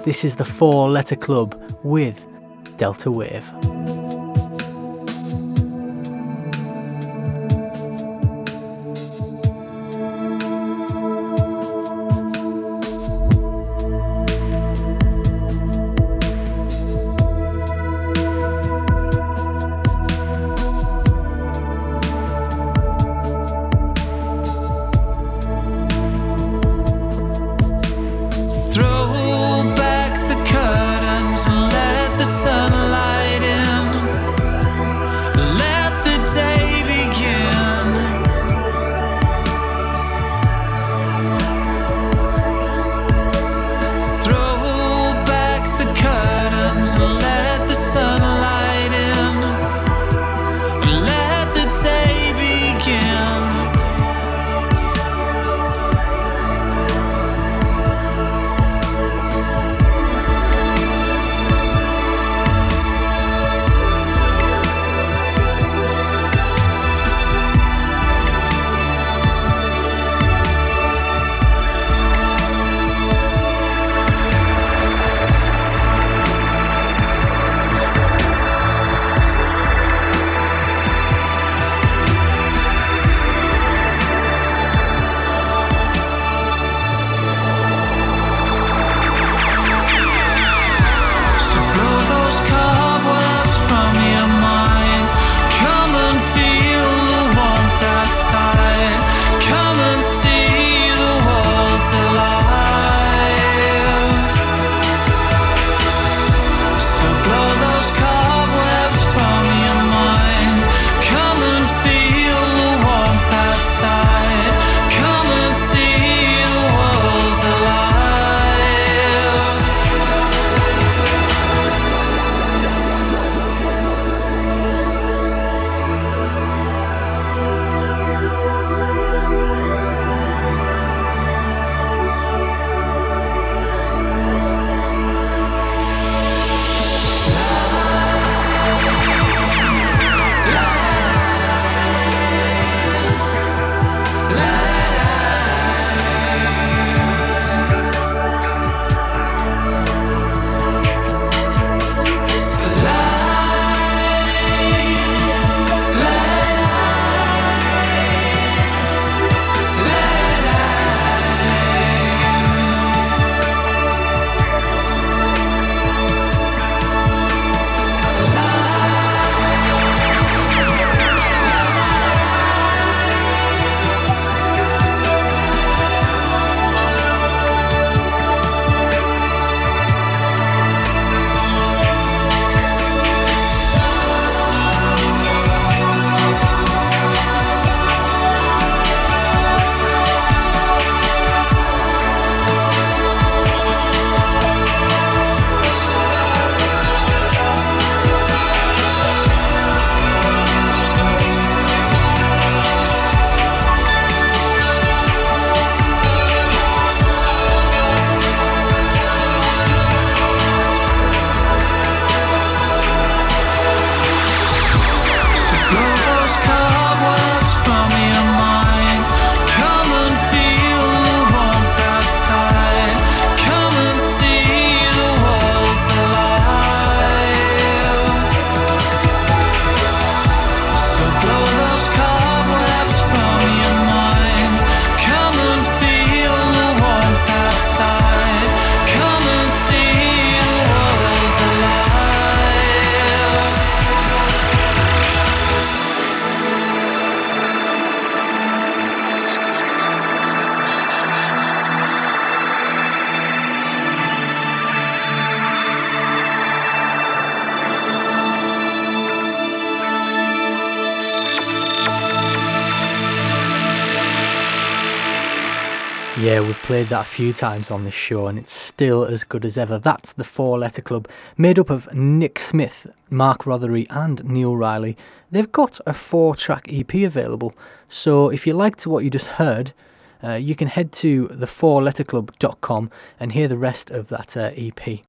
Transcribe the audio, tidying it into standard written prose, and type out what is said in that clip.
This is the Four Letter Club with Delta Wave. Yeah, we've played that a few times on this show and it's still as good as ever. That's the Four Letter Club, made up of Nick Smith, Mark Rothery and Neil Riley. They've got a 4-track EP available, so if you liked what you just heard, you can head to the4letterclub.com and hear the rest of that EP.